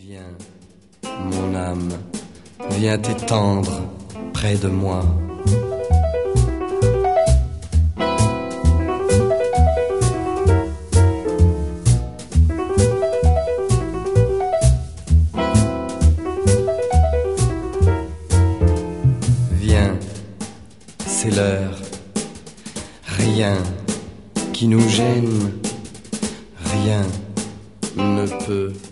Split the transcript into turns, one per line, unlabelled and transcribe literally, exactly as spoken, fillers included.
Viens, mon âme, viens t'étendre près de moi. Viens, c'est l'heure. Rien qui nous gêne, rien ne peut